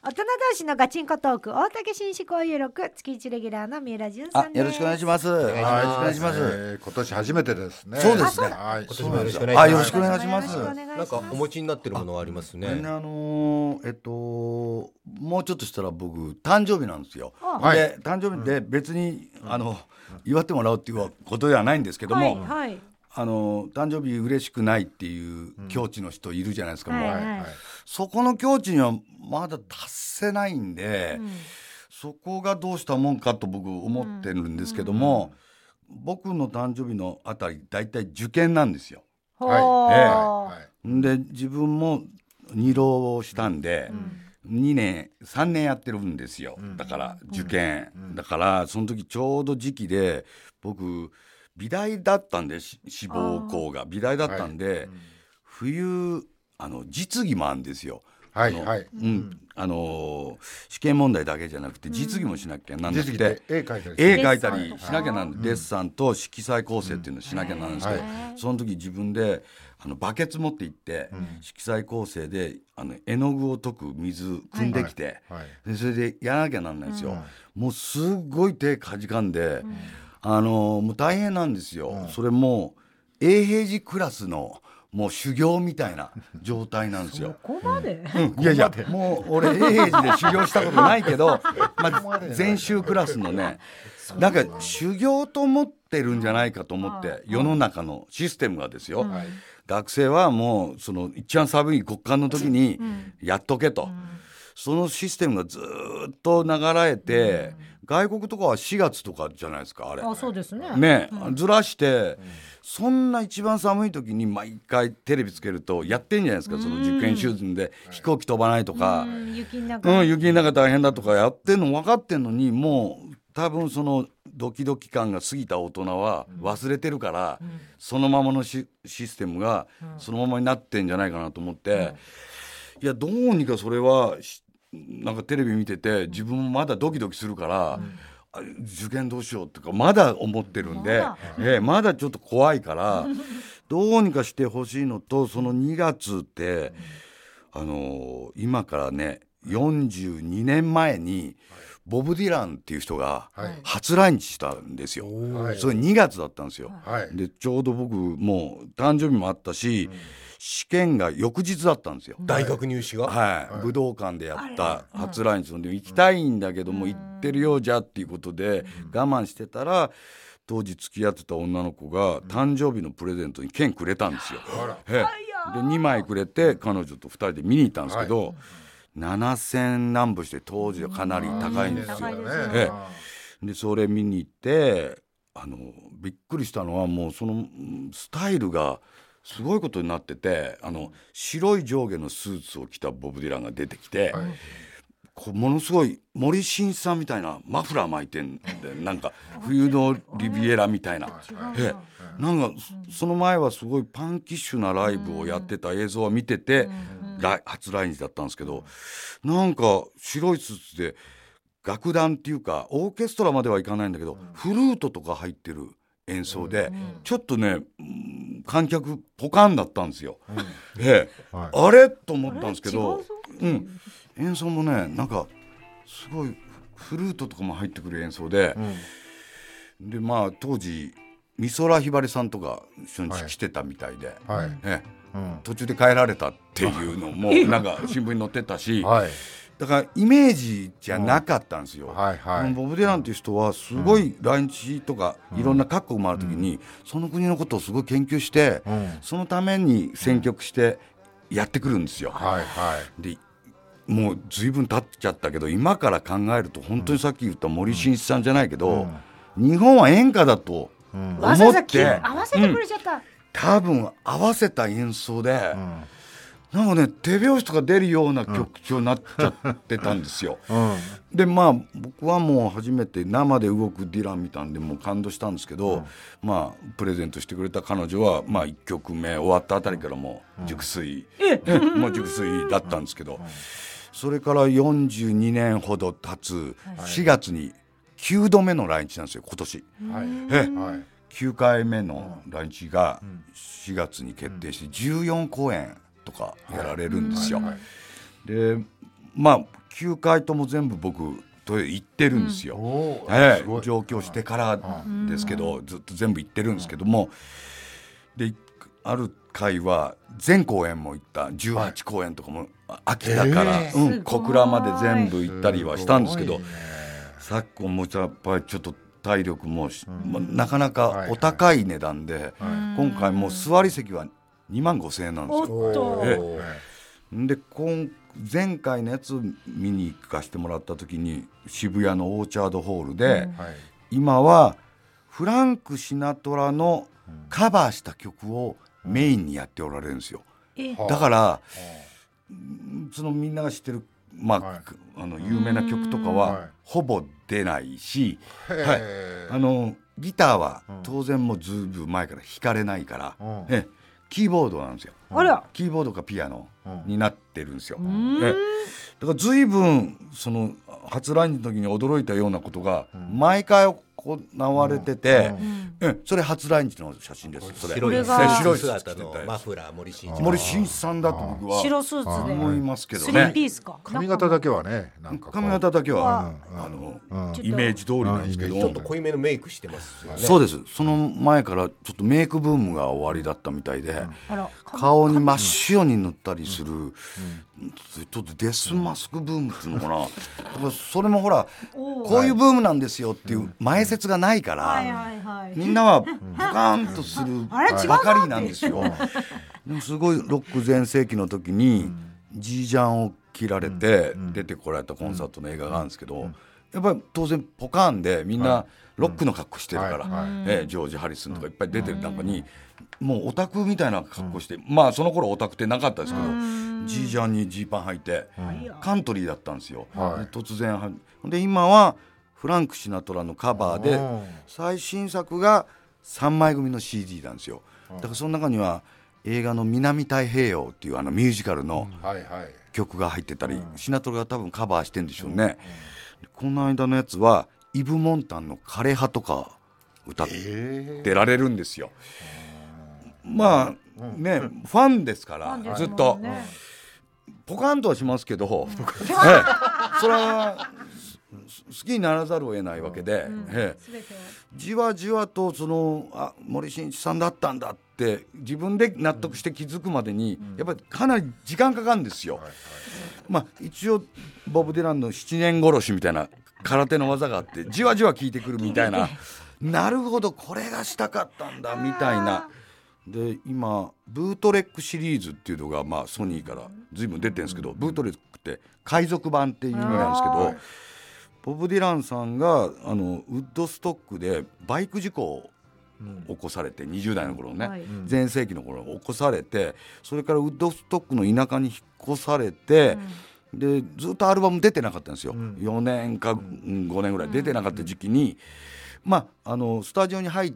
大人同士のガチンコトーク、大竹紳士交友録、月1レギュラーの三浦淳さんです。 よろしくお願いします。よろしくお願いします。 今年初めてですね。 そうですね。 はい、 今年もよろしくお願いします。 よろしくお願いします。 なんかお持ちになってるものがありますね。 もうちょっとしたら僕誕生日なんですよ。で誕生日で別に祝ってもらうっていうことではないんですけども、誕生日嬉しくないっていう境地の人いるじゃないですか。もうそこの境地にはまだ達せないんで、そこがどうしたもんかと僕思ってるんですけども、僕の誕生日のあたりだいたい受験なんですよ。で自分も2浪したんで、2年3年やってるんですよ。だから受験、だからその時ちょうど時期で僕美大だったんで、志望校が美大だったんで、冬実技もあるんですよ。試験問題だけじゃなくて実技もしなきゃなんなくて、絵描いたりしなきゃなんで、デッサンと色彩構成っていうのをしなきゃなんですけど、その時自分でバケツ持って行って、色彩構成で絵の具を溶く水汲んできて、でそれでやらなきゃなんないんですよ。もうすごい手かじかんで、もう大変なんですよ。それも永平寺クラスのもう修行みたいな状態なんですよ。 そこまで、 いやもう俺永平寺で修行したことないけど、全修クラスのね、なんか修行と思ってるんじゃないかと思って、世の中のシステムがですよ、学生はもうその一番寒い極寒の時にやっとけと、そのシステムがずっと流れて、外国とかは4月とかじゃないですか、あれ。 そうですね。 ずらして、そんな一番寒い時に毎回テレビつけるとやってんじゃないですか。その受験シーズンで飛行機飛ばないとか、雪の中大変だとかやってんの分かってんのに、もう多分そのドキドキ感が過ぎた大人は忘れてるから、そのままのシステムがそのままになってんじゃないかなと思って、いやどうにかそれはなんかテレビ見てて自分もまだドキドキするから、受験どうしようとかまだ思ってるんで、まだちょっと怖いからどうにかしてほしいのと、その2月って、今からね42年前にボブ・ディランっていう人が初来日したんですよ。それ2月だったんですよ。でちょうど僕もう誕生日もあったし、試験が翌日だったんですよ。 大学入試が、 武道館でやった初来日で、行きたいんだけども行ってるようじゃっていうことで我慢してたら、当時付き合ってた女の子が誕生日のプレゼントに券くれたんですよ。で2枚くれて彼女と2人で見に行ったんですけど、7000何歩して当時はかなり高いんですよ。でそれ見に行って、びっくりしたのは、もうそのスタイルがすごいことになってて、白い上下のスーツを着たボブ・ディランが出てきて、ものすごい森進一さんみたいなマフラー巻いてんで、なんか冬のリビエラみたいな、なんかその前はすごいパンキッシュなライブをやってた映像は見てて、初来日だったんですけど、なんか白いスーツで楽団っていうかオーケストラまではいかないんだけど、フルートとか入ってる演奏で、ちょっとね観客ポカンだったんですよ。あれと思ったんですけど、演奏もねなんかすごいフルートとかも入ってくる演奏で、で当時美空ひばりさんとか一緒に来てたみたいで、途中で帰られたっていうのもなんか新聞に載ってたし、だからイメージじゃなかったんですよ。ボブ・ディランっていう人はすごい来日とかいろんな各国回るときにその国のことをすごい研究して、そのために選曲してやってくるんですよ。でもう随分経っちゃったけど、今から考えると本当にさっき言った森進一さんじゃないけど、日本は演歌だと思って合わせてくれちゃった、 多分合わせた演奏で、なんかね手拍子とか出るような曲調になっちゃってたんですよ。で僕はもう初めて生で動くディラン見たんでもう感動したんですけど、プレゼントしてくれた彼女は1曲目終わったあたりからもう熟睡、もう熟睡だったんですけど、それから42年ほど経つ4月に9度目の来日なんですよ今年。9回目の来日が4月に決定して14公演とかやられるんですよ。でまあ9回とも全部僕と行ってるんですよ、上京してからですけど、ずっと全部行ってるんですけども、である回は全公演も行った18公演とかも秋田から、小倉まで全部行ったりはしたんですけど、昨今もやっぱりちょっと体力も、なかなかお高い値段で、今回もう座り席は25,000円なんですよ。で前回のやつ見に行かせてもらった時に渋谷のオーチャードホールで、今はフランク・シナトラのカバーした曲をメインにやっておられるんですよ。だからそのみんなが知ってる、有名な曲とかはほぼ出ないし、ギターは当然もうずいぶん前から弾かれないから、キーボードなんですよ。キーボードかピアノになってるんですよ。だからずいぶんその初来日の時に驚いたようなことが毎回行われてて、それ初来日の写真です。それ白い姿のマフラー森進一さんだと僕は白スーツで思いますけどね。 スリーピースか。 髪型だけはね、なんか髪型だけはイメージ通りなんですけど、 ちょっと濃いめのメイクしてますよね。 そうです。その前からちょっとメイクブームが終わりだったみたいで、顔に真っ白に塗ったりする、ちょっとデスマスクブームっていうのかな。それもほらこういうブームなんですよっていう前説がないから、みんなはポカーンとするばかりなんですよ。でもすごいロック全盛期の時にジージャンを着られて出てこられたコンサートの映画があるんですけど、やっぱり当然ポカーンでみんなロックの格好してるから、ジョージ・ハリスンとかいっぱい出てる中にもうオタクみたいな格好して、その頃オタクってなかったですけど、ジージャンにジーパン履いてカントリーだったんですよ。突然で今はフランク・シナトラのカバーで最新作が3枚組の CD なんですよ。だからその中には映画の南太平洋っていうミュージカルの曲が入ってたり、シナトラが多分カバーしてんでしょうね。この間のやつはイブ・モンタンの枯葉とか歌ってられるんですよ。ファンですからずっとポカンとはしますけど、それは好きにならざるを得ないわけで、じわじわと森進一さんだったんだって自分で納得して気づくまでにやっぱりかなり時間かかるんですよ。一応ボブ・ディランの7年殺しみたいな空手の技があってじわじわ効いてくるみたいななるほどこれがしたかったんだみたいな。で今ブートレックシリーズっていうのがソニーから随分出てるんですけど、ブートレックって海賊版っていう意味なんですけど、ボブ・ディランさんがウッドストックでバイク事故を起こされて、20代の頃ね、全盛期の頃起こされて、それからウッドストックの田舎に引っ越されて、でずっとアルバム出てなかったんですよ。4年か5年ぐらい出てなかった時期に、スタジオに入って、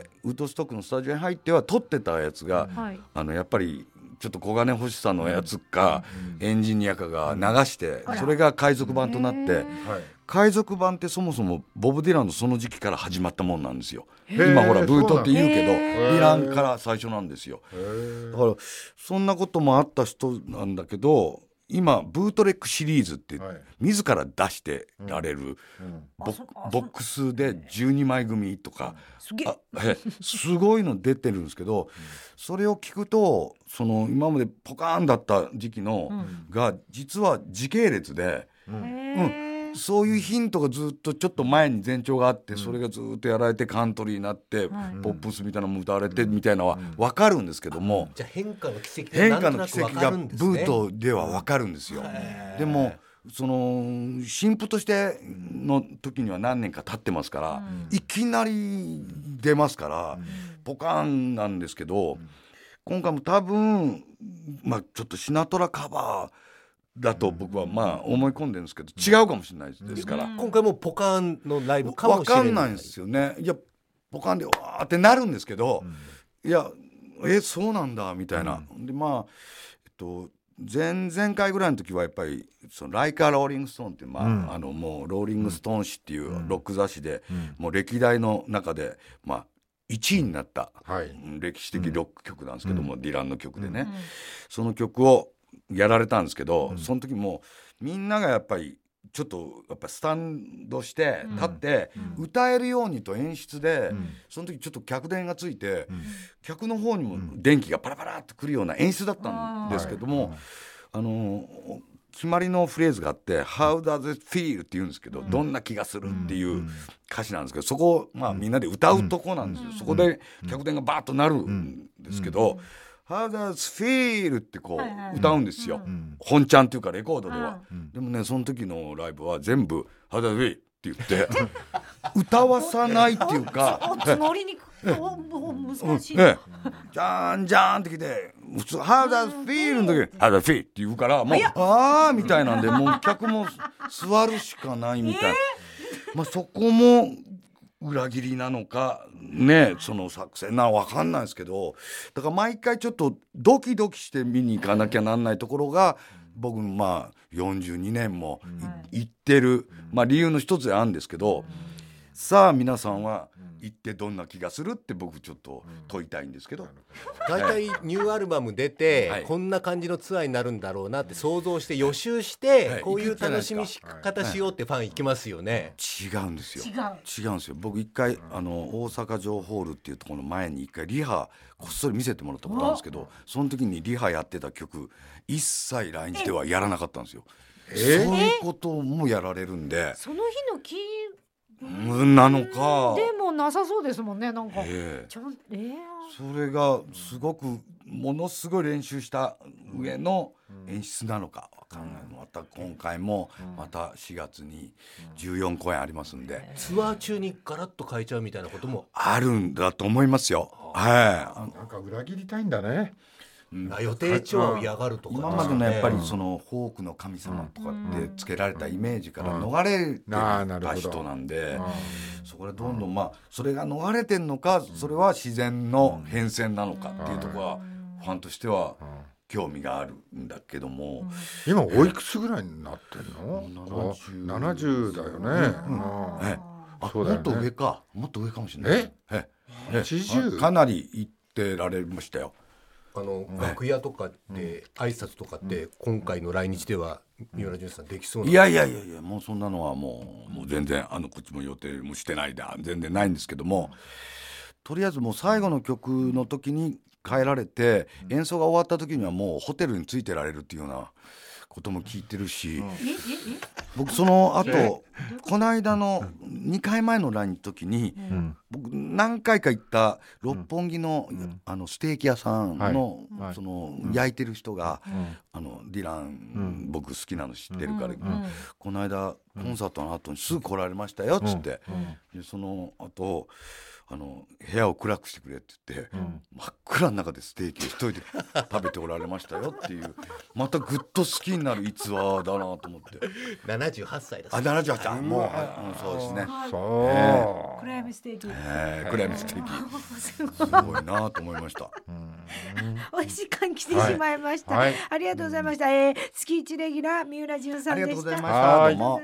ウッドストックのスタジオに入っては撮ってたやつが、やっぱりちょっと小金欲しさのやつか、エンジニアかが流して、それが海賊版となって、海賊版ってそもそもボブ・ディランのその時期から始まったもんなんですよ。今ほらブートって言うけどディランから最初なんですよ。だからそんなこともあった人なんだけど、今ブートレックシリーズって自ら出してられるボックスで12枚組とかすごいの出てるんですけど、それを聞くと今までポカーンだった時期のが実は時系列で、そういうヒントがずっとちょっと前に前兆があって、それがずっとやられてカントリーになって、ポップスみたいなのも歌われてみたいなのは分かるんですけども、 じゃあ変化の奇跡がブートでは分かるんですよ。でも新譜としての時には何年か経ってますから、いきなり出ますからポカーンなんですけど、今回も多分ちょっとシナトラカバーだと僕は思い込んでるんですけど、違うかもしれないですから、 今回もポカーンのライブかもしれない。 分かんないんですよね。いやポカーンでわーってなるんですけど、いやそうなんだみたいな。で前々回ぐらいの時はやっぱりライカーローリングストーンってもうローリングストーン誌っていうロック雑誌で、もう歴代の中で1位になった歴史的ロック曲なんですけども、ディランの曲でね、その曲をやられたんですけど、その時もみんながやっぱりちょっとやっぱスタンドして立って歌えるようにと演出で、その時ちょっと客電がついて、客の方にも電気がパラパラっとくるような演出だったんですけども、決まりのフレーズがあって「How does it feel?」って言うんですけど、どんな気がするっていう歌詞なんですけど、そこをまあみんなで歌うとこなんですよ。そこで客電がバーッとなるんですけど、How does feel ってこう歌うんですよ、本ちゃんっていうかレコードでは、でもねその時のライブは全部 How does feel って言って歌わさないっていうか乗りにく難しい、 じゃんじゃんってきて普通 How does feel の時に How does feel って言うから、もうあーみたいなんで、もう客も座るしかないみたい、まあそこも裏切りなのかね、その作戦なのか分かんないですけど、だから毎回ちょっとドキドキして見に行かなきゃなんないところが、僕まあ42年も行ってる、まあ理由の一つであるんですけど、さあ皆さんは行ってどんな気がするって僕ちょっと問いたいんですけど、 大体ニューアルバム出て、こんな感じのツアーになるんだろうなって想像して予習して、こういう楽しみ方しようってファン行きますよね。 違うんですよ。違うんですよ。僕一回大阪城ホールっていうところの前に一回リハこっそり見せてもらったことあるんですけど、その時にリハやってた曲一切来日ではやらなかったんですよ。そういうこともやられるんで、 その日のキーなのかでもなさそうですもんね、なんか、 それがすごくものすごい練習した上の演出なのか分かんないの。また今回もまた4月に14公演ありますんで、 ツアー中にガラッと変えちゃうみたいなこともあるんだと思いますよ。 なんか裏切りたいんだね。 予定調を嫌がるとか、 今までのやっぱりそのフォークの神様とかってつけられたイメージから逃れてた人なんで、そこでどんどんまあそれが逃れてんのか、それは自然の変遷なのかっていうところはファンとしては興味があるんだけども、 今おいくつぐらいになってんの？70だよね。 もっと上か、もっと上かもしれない。 80 かなり行ってられましたよ。 楽屋とかって挨拶とかって今回の来日では三浦淳さんできそうな？ いやもうそんなのはもう全然こっちも予定もしてないで全然ないんですけども、とりあえずもう最後の曲の時に帰られて、演奏が終わった時にはもうホテルに着いてられるっていうようなことも聞いてるし、僕その後この間の2回前の来日の時に、僕何回か行った六本木のステーキ屋さんのその焼いてる人がディラン僕好きなの知ってるから、この間コンサートの後にすぐ来られましたよっつって、でその後部屋を暗くしてくれって言って、真っ暗の中でステーキを一人で食べておられましたよっていう、またぐっと好きになる逸話だなと思って。 78歳です。 78歳、もうそうですね。 暗闇ステーキ、 暗闇ステーキすごいなと思いました。 お時間来てしまいました。ありがとうございました。月1レギュラー三浦淳さんでした。 ありがとうございました。どうも。